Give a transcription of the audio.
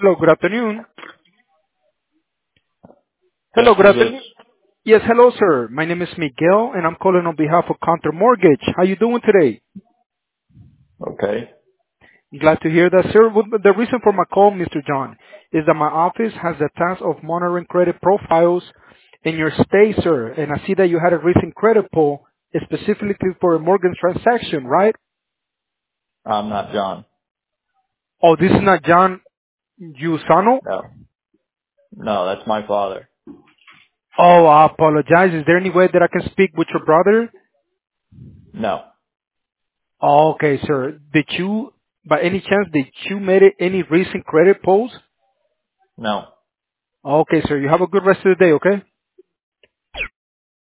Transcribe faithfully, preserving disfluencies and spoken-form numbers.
Hello, good afternoon. Yes, Hello, good who's this? afternoon. Yes, hello, sir. My name is Miguel, and I'm calling on behalf of Counter Mortgage. How you doing today? Okay. Glad to hear that, sir. Well, the reason for my call, Mister John, is that my office has the task of monitoring credit profiles in your state, sir. And I see that you had a recent credit pull, specifically for a mortgage transaction, right? I'm not John. Oh, this is not John Usano? No. No, that's my father. Oh, I apologize. Is there any way that I can speak with your brother? No. Oh, okay, sir. Did you, by any chance, did you made it any recent credit pulls? No. Okay, sir. You have a good rest of the day, okay?